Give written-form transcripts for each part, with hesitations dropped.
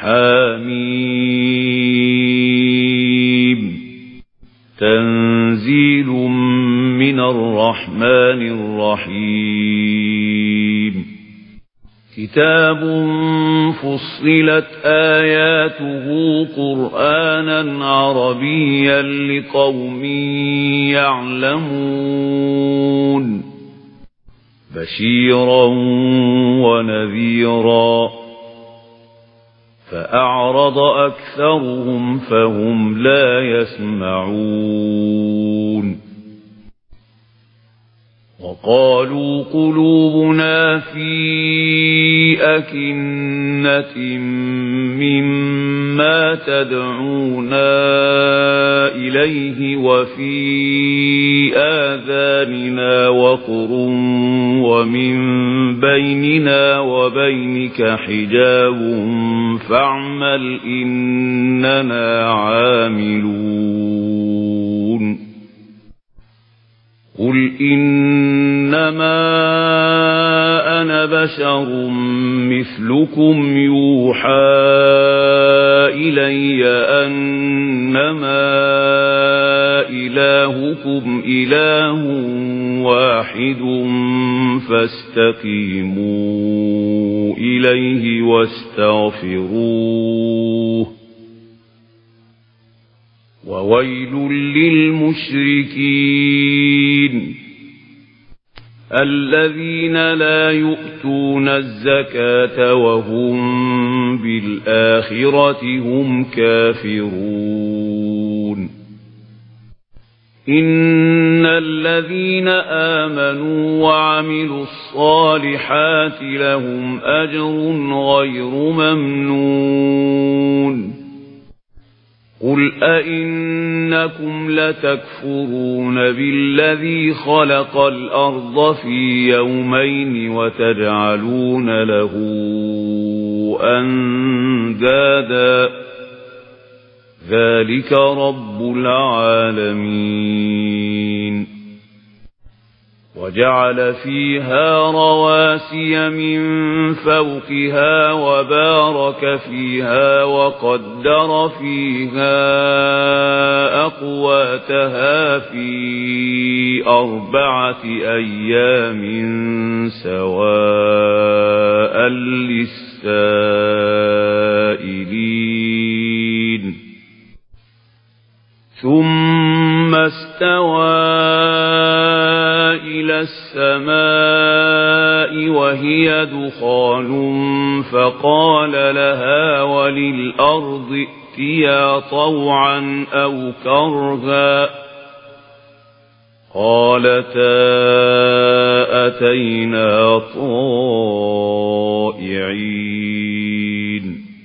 حميم تنزيل من الرحمن الرحيم كتاب فصلت آياته قرآنا عربيا لقوم يعلمون بشيرا ونذيرا فأعرض أكثرهم فهم لا يسمعون وقالوا قلوبنا في أكنة مما تدعونا إليه وفي آذاننا وقر ومن بيننا وبينك حجاب فاعمل إننا عاملون قل إنما أنا بشر مثلكم يوحى إلي أنما إلهكم إله واحد فاستقيموا إليه واستغفروه وويل للمشركين الذين لا يؤتون الزكاة وهم بالآخرة هم كافرون إن الذين آمنوا وعملوا الصالحات لهم أجر غير ممنون قل أئنكم لتكفرون بالذي خلق الأرض في يومين وتجعلون له أندادا ذلك رب العالمين وجعل فيها رواسي من فوقها وبارك فيها وقدر فيها أقواتها في 4 أيام سواء للسائلين ثم استوى إلى السماء وهي دخان فقال لها وللأرض ائتيا طوعا أو كرها قالتا أتينا طائعين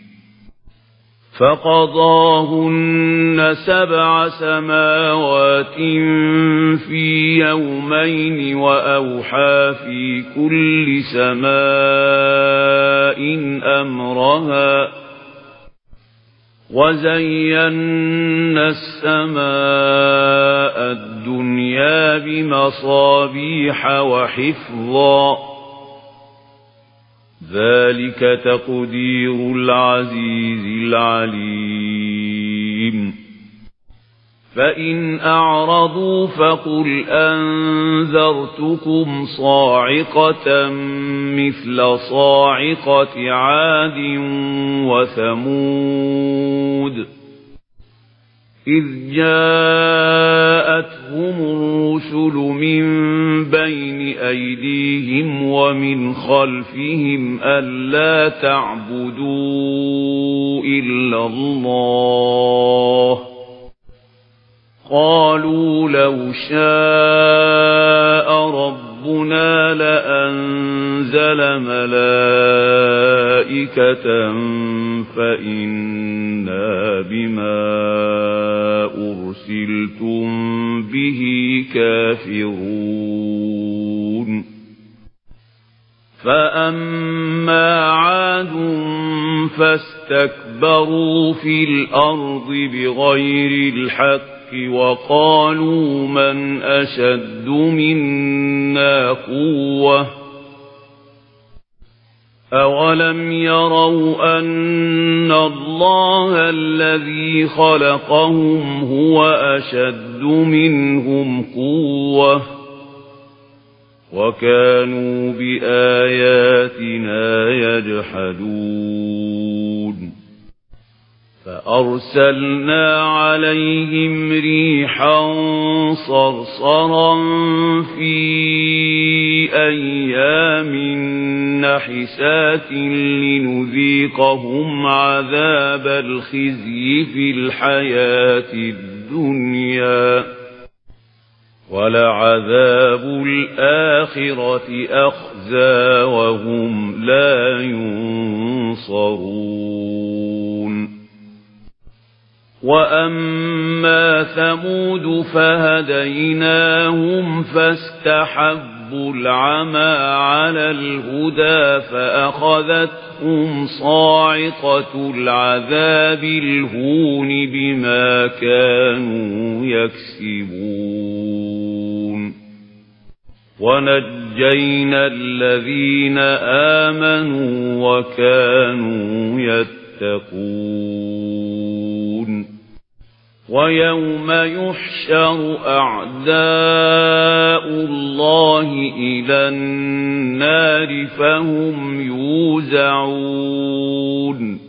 فقضاهن 7 سماوات في يومين وأوحى في كل سماء أمرها وزينا السماء الدنيا بمصابيح وحفظا ذلك تقدير العزيز العليم فإن أعرضوا فقل أنذرتكم صاعقة مثل صاعقة عاد وثمود إذ جاءتهم الرسل من بين أيديهم ومن خلفهم ألا تعبدوا إلا الله قالوا لو شاء ربنا لأنزل ملائكة فإنا بما أرسلتم به كافرون فأما عاد فاستكبروا في الأرض بغير الحق وقالوا من أشد منا قوة أَوَلَمْ يَرَوْا أَنَّ اللَّهَ الَّذِي خَلَقَهُمْ هُوَ أَشَدُّ مِنْهُمْ قُوَّةً وَكَانُوا بِآيَاتِنَا يَجْحَدُونَ فَأَرْسَلْنَا عَلَيْهِمْ رِيحًا صَرْصَرًا فِي أَيَّامٍ نَحِسَاتٍ لِنُذِيقَهُمْ عَذَابَ الْخِزْيِ فِي الْحَيَاةِ الدُّنْيَا وَلَعَذَابُ الْآخِرَةِ أَخْزَىٰ وَهُمْ لَا يُنصَرُونَ وَأَمَّا ثَمُودُ فَهَدَيْنَاهُمْ فَاسْتَحَبُّوا الْعَمَىٰ عَلَى الْهُدَىٰ فَأَخَذَتْهُمْ صَاعِقَةُ الْعَذَابِ الْهُونِ بِمَا كَانُوا يَكْسِبُونَ وَنَجَّيْنَا الَّذِينَ آمَنُوا وَكَانُوا يَتَّقُونَ وَيَوْمَ يُحْشَرُ أَعْدَاءُ اللَّهِ إِلَى النَّارِ فَهُمْ يُوزَعُونَ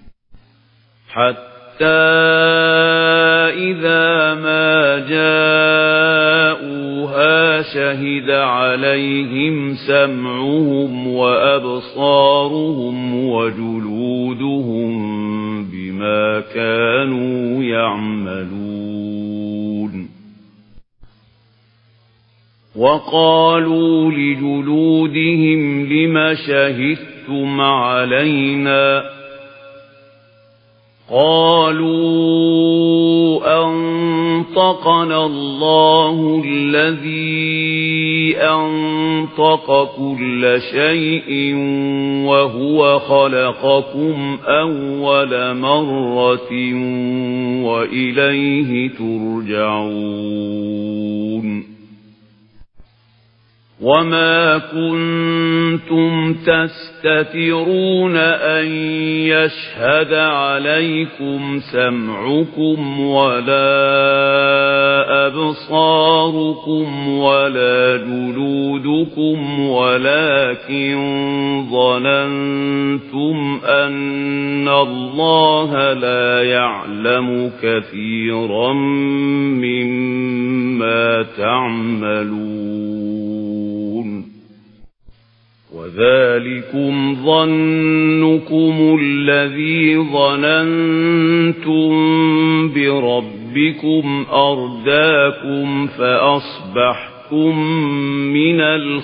حَتَّى إِذَا مَا جَاءُوهَا شَهِدَ عَلَيْهِمْ سَمْعُهُمْ وَأَبْصَارُهُمْ وَجُلُودُهُمْ بِمَا كَانُوا يَعْمَلُونَ وَقَالُوا لِجُلُودِهِمْ لِمَ شَهِدتُّمْ عَلَيْنَا قَالُوا أَنطَقَنَا اللَّهُ الَّذِي أَنطَقَ كُلَّ شَيْءٍ وَهُوَ خَلَقَكُمْ أَوَّلَ مَرَّةٍ وَإِلَيْهِ تُرْجَعُونَ وَمَا كُنتُمْ تَسْتَتِرُونَ أَن يَشْهَدَ عَلَيْكُمْ سَمْعُكُمْ وَلَا أَبْصَارُكُمْ وَلَا جُلُودُكُمْ وَلَكِنْ ظَنَنْتُمْ أَنَّ اللَّهَ لَا يَعْلَمُ كَثِيرًا مِّمَّا تَعْمَلُونَ وَذَلِكُمْ ظَنُّكُمُ الَّذِي ظَنَنْتُمْ بِرَبِّكُمْ أَرْدَاكُمْ فَأَصْبَحْتُمْ مِنَ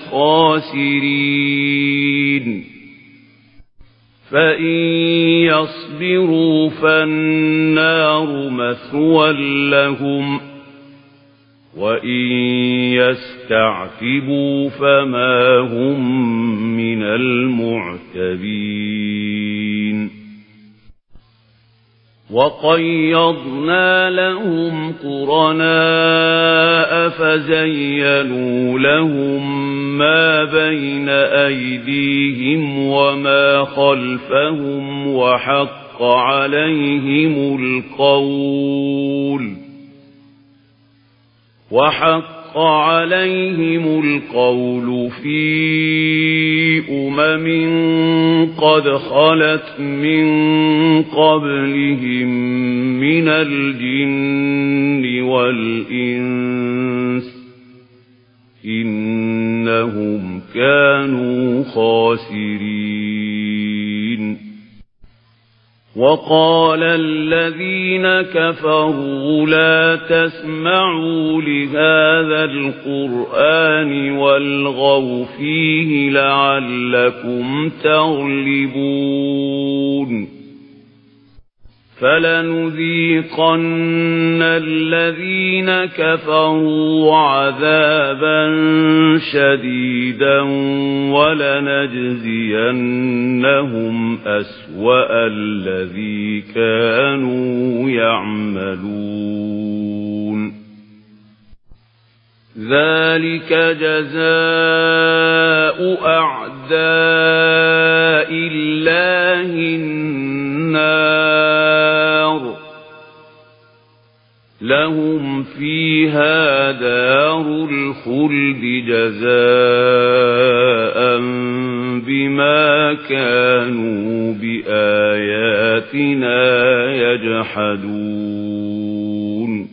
الْخَاسِرِينَ فَإِنْ يَصْبِرُوا فَالنَّارُ مَثْوًى لَهُمْ وَإِنْ يَسْتَعْتِبُوا فَمَا هُمْ مِنَ الْمُعْتَبِينَ وَقَيَّضْنَا لَهُمْ قُرَنَاءَ فَزَيَّنُوا لَهُم مَّا بَيْنَ أَيْدِيهِمْ وَمَا خَلْفَهُمْ وَحَقَّ عَلَيْهِمُ الْقَوْلُ فِي قَدْ خَلَتْ مِن قَبْلِهِم مِّنَ الْجِنِّ وَالْإِنسِ إِنَّهُمْ كَانُوا خَاسِرِينَ وَقَالَ الَّذِينَ كَفَرُوا لَا تَسْمَعُوا لِهَذَا الْقُرْآنِ وَالْغَوْا فِيهِ لَعَلَّكُمْ تَغْلِبُونَ فَلَنُذِيقَنَّ الَّذِينَ كَفَرُوا عَذَابًا شَدِيدًا وَلَنَجْزِيَنَّهُمْ أَسْوَأَ الَّذِي كَانُوا يَعْمَلُونَ ذَلِكَ جَزَاءُ أَعْدَاءِ الله النار لهم فيها دار الخلد جزاء بما كانوا بآياتنا يجحدون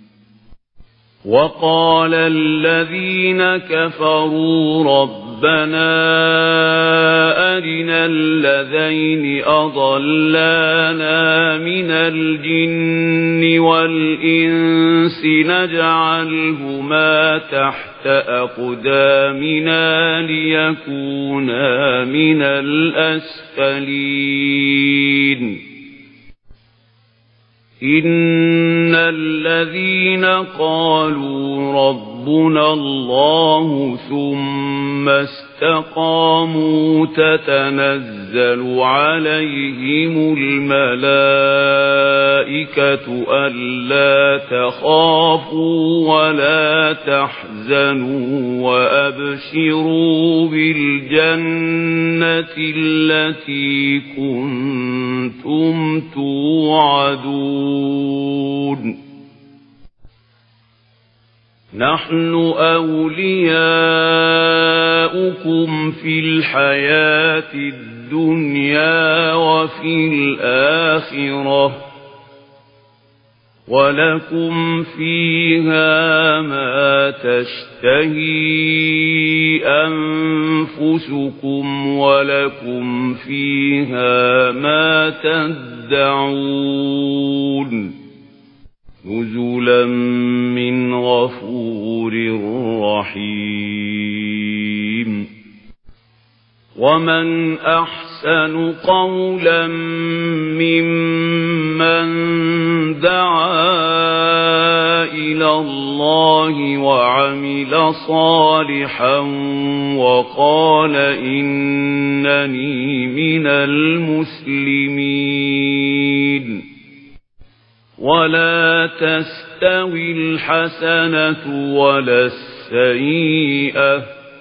وقال الذين كفروا ربنا أرنا الذين أضلانا من الجن والإنس نجعلهما تحت أقدامنا ليكونا من الأسفلين إن الذين قالوا ربنا الله ثم استقاموا تتنزل عليهم الملائكة ألا تخافوا ولا تحزنوا وأبشروا بالجنة التي كنتم توعدون نحن أولياؤكم في الحياة الدنيا وفي الآخرة ولكم فيها ما تشتهي أنفسكم ولكم فيها ما تدعون نزلا من غفور رحيم ومن أحسن قولا ممن دعا إلى الله وعمل صالحا وقال إنني من المسلمين ولا تستوي الحسنة ولا السيئة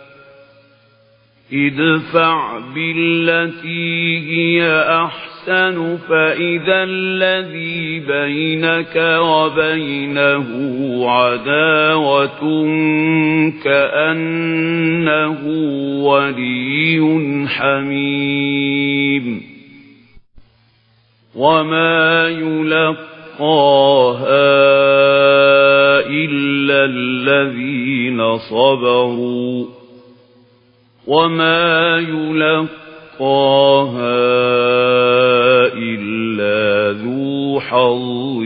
ادفع بالتي هي أحسن فإذا الذي بينك وبينه عداوة كأنه ولي حميم وما يلقاها إلا الذين صبروا وما يلقاها إلا ذو حظ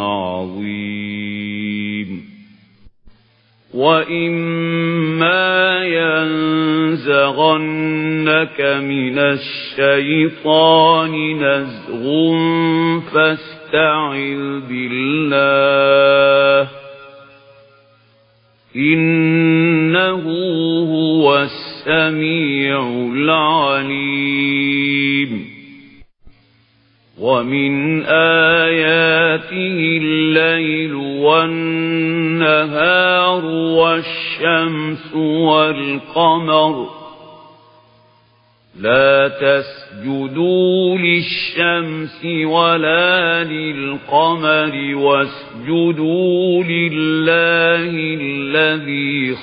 عظيم وإما ينزغنك من الشيطان نزغ فاستعذ بالله إنه هو السميع العليم ومن آياته الليل والنهار والشمس والقمر لا تسجدوا للشمس ولا للقمر واسجدوا لله الذي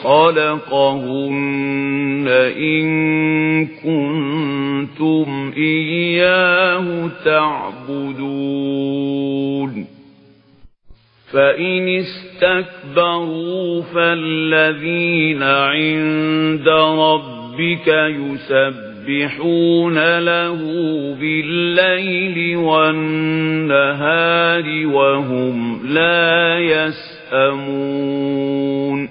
خلقهن إن كنتم إياه تعبدون فإن استكبروا فالذين عند ربك يسبحون له بالليل والنهار وهم لا يسأمون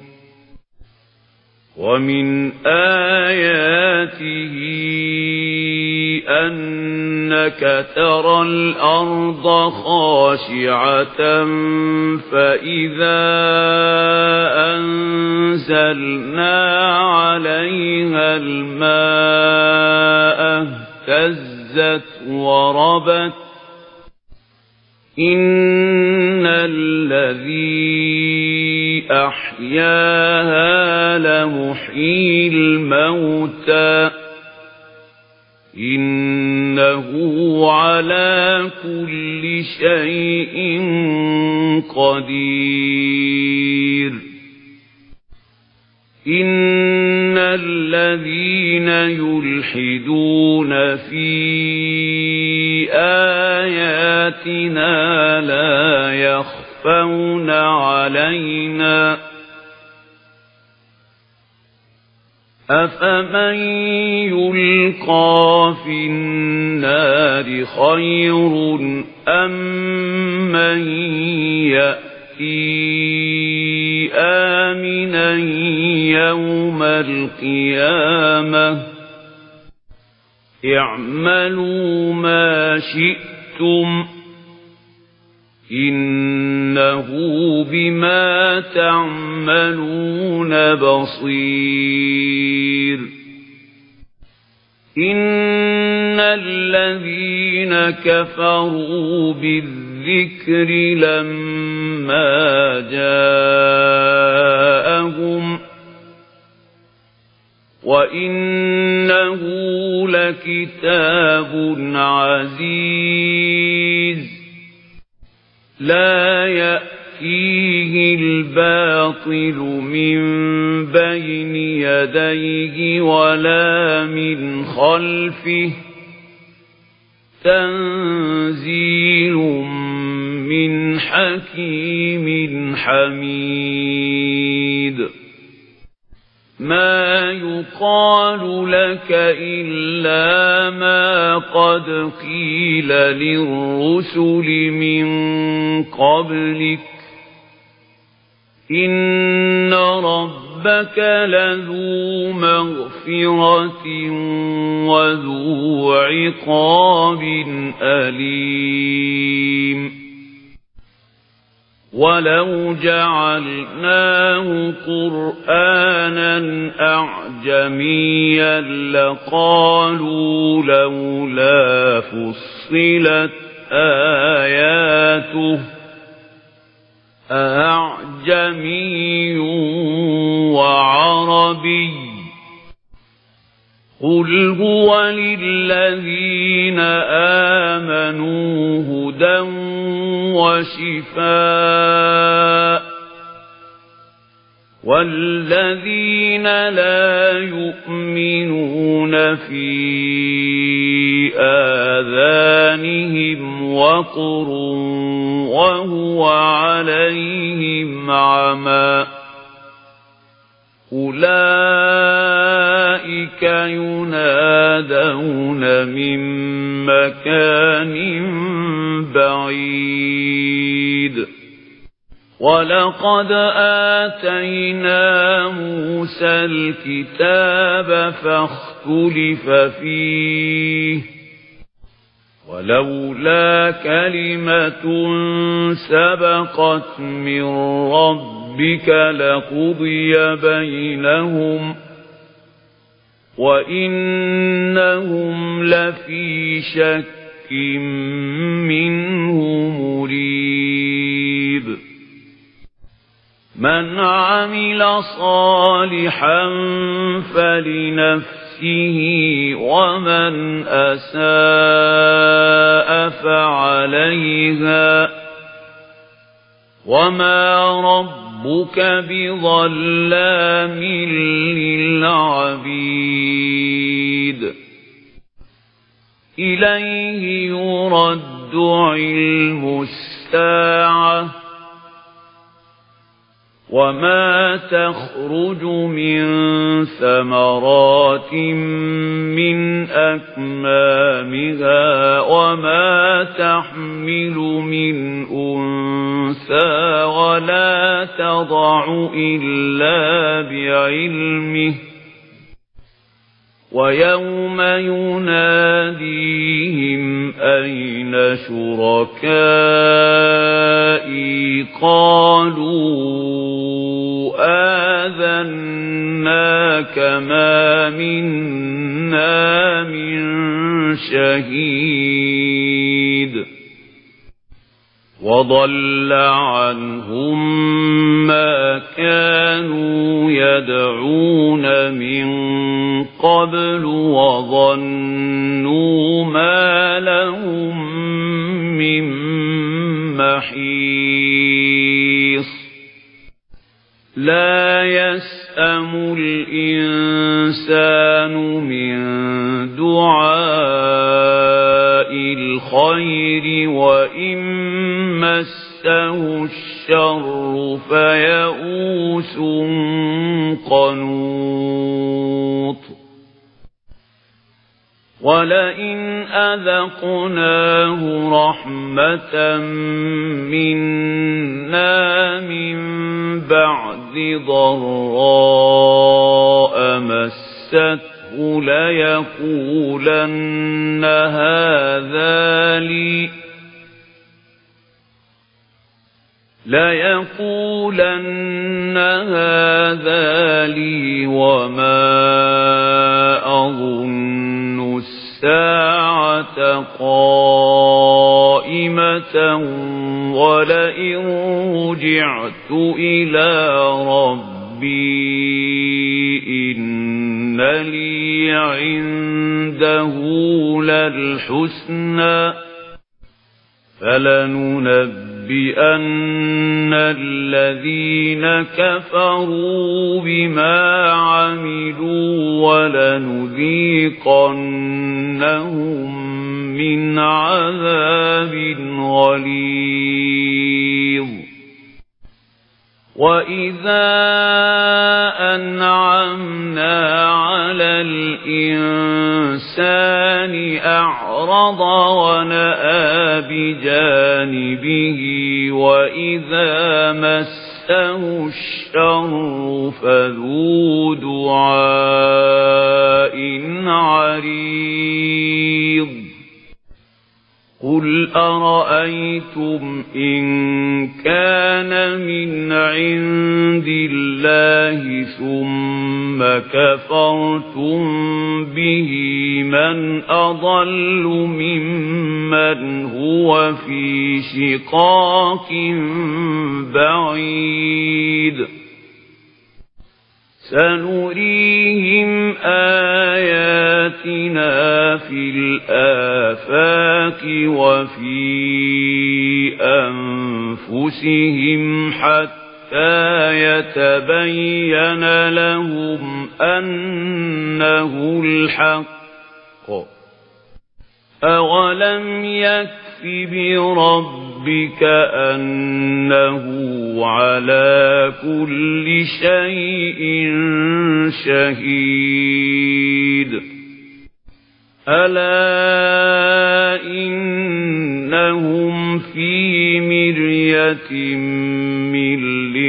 ومن آياته أنك ترى الأرض خاشعة فإذا أنزلنا عليها الماء اهتزت وربت إن الذي أحياها لمحيي الموتى إنه على كل شيء قدير إن الذين يلحدون في آياتنا لا يخفون علينا أفمن يلقى في النار خير أم من يأتي آمنا يوم القيامة اعملوا ما شئتم إنه بما تعملون بصير إن الذين كفروا بالذكر لما جاءهم وإنه لكتاب عزيز لا يأتيه الباطل من بين يديه ولا من خلفه تنزيل من حكيم حميد ما يقال لك إلا ما قد قيل للرسل من قبلك إن ربك لذو مغفرة وذو عقاب أليم ولو جعلناه قرآنا أعجميا لقالوا لولا فصلت آياته أعجمي وعربي قل هو للذين آمنوا هدى وشفاء والذين لا يؤمنون في آذانهم وقر وهو عليهم عمى أولئك ينادون من مكان بعيد ولقد آتينا موسى الكتاب فاختلف فيه ولولا كلمة سبقت من ربك لقضي بينهم وإنهم لفي شك منه مريب من عمل صالحا فلنفسه ومن أساء فعليها وما ربك بظلام للعبيد إليه يرد علم الساعة وما تخرج من ثمرات من أكمامها وما تحمل من أنثى ولا تضع إلا بعلمه ويوم يناديهم أين شركائي قالوا آذناك ما منا من شهيد وضل عنهم ما كانوا يدعون من قبل وظنوا ما لهم من محيص لا يسأم الإنسان من دعاء الخير وإن مسه الشر فيئوس قنوط ولئن أذقناه رحمة منا من بعد ضراء مسته ليقولن هذا لي وما أظن الساعة قائمة ولئن رجعت إلى ربي إن لي عنده للحسنى فلننبئن الذين كفروا بما عملوا ولنذيقنهم من عذاب غليظ وإذا أنعمنا على الإنسان أعرض ونأى بجانبه وإذا مسه الشر فذو دعاء عريض قل أرأيتم إن كان من عند الله ثم كفرتم به من أضل ممن هو في شقاق بعيد سنريهم آياتنا في الآفاق وفي أنفسهم حتى يتبين لهم أنه الحق أولم يكف بربك أنه على كل شيء شهيد ألا إنهم في مرية من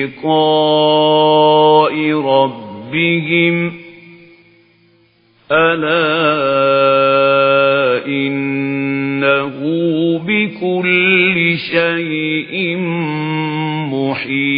لقاء ربهم ألا إنه بكل شيء محيط